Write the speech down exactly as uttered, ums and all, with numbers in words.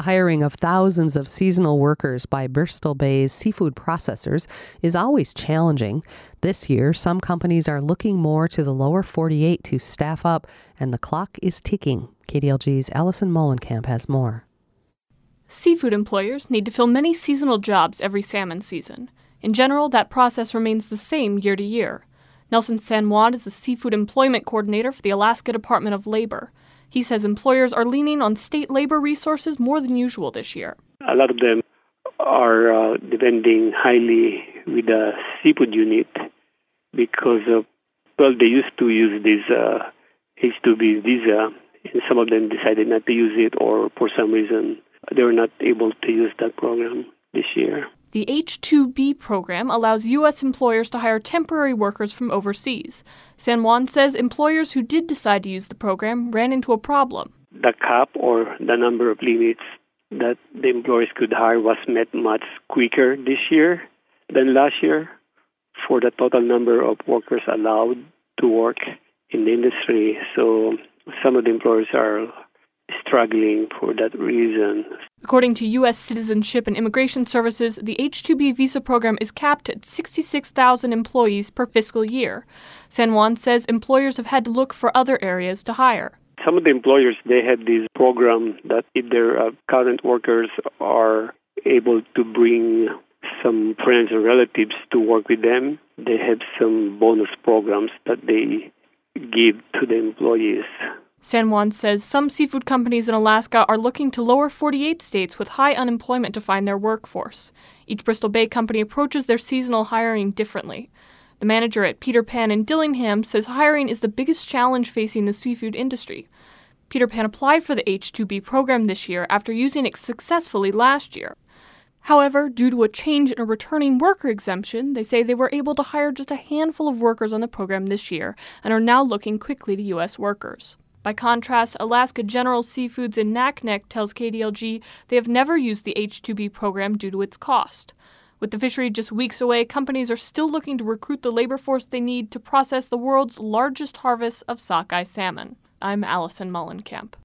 hiring of thousands of seasonal workers by Bristol Bay's seafood processors is always challenging. This year, some companies are looking more to the lower forty-eight to staff up, and the clock is ticking. K D L G's Allison Molenkamp has more. Seafood employers need to fill many seasonal jobs every salmon season. In general, that process remains the same year to year. Nelson San Juan is the Seafood Employment Coordinator for the Alaska Department of Labor. He says employers are leaning on state labor resources more than usual this year. A lot of them are uh, depending highly with the seafood unit because, of, well, they used to use this uh, H two B visa, and some of them decided not to use it, or for some reason they were not able to use that program this year. The H two B program allows U S employers to hire temporary workers from overseas. San Juan says employers who did decide to use the program ran into a problem. The cap, or the number of limits that the employers could hire, was met much quicker this year than last year for the total number of workers allowed to work in the industry. So some of the employers are struggling for that reason. According to U S Citizenship and Immigration Services, the H two B visa program is capped at sixty-six thousand employees per fiscal year. San Juan says employers have had to look for other areas to hire. Some of the employers, they have this program that if their uh, current workers are able to bring some friends or relatives to work with them, they have some bonus programs that they give to the employees. San Juan says some seafood companies in Alaska are looking to lower forty-eight states with high unemployment to find their workforce. Each Bristol Bay company approaches their seasonal hiring differently. The manager at Peter Pan in Dillingham says hiring is the biggest challenge facing the seafood industry. Peter Pan applied for the H two B program this year after using it successfully last year. However, due to a change in a returning worker exemption, they say they were able to hire just a handful of workers on the program this year and are now looking quickly to U S workers. By contrast, Alaska General Seafoods in Naknek tells K D L G they have never used the H two B program due to its cost. With the fishery just weeks away, companies are still looking to recruit the labor force they need to process the world's largest harvest of sockeye salmon. I'm Allison Molenkamp.